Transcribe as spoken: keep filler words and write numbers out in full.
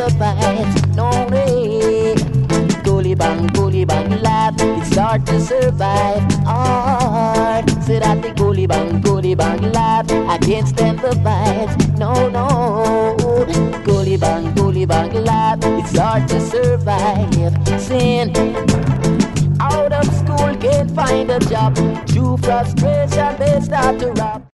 the vibes. No way. Goalie bang, goalie bang, life, it's hard to survive. Hard. So that the goalie bang, goalie bang, life, I can't stand the vibes. No, no. Goalie bang, goalie bang, life, it's hard to survive. Sin. Out of school, can't find a job. Through frustration, they start to rob.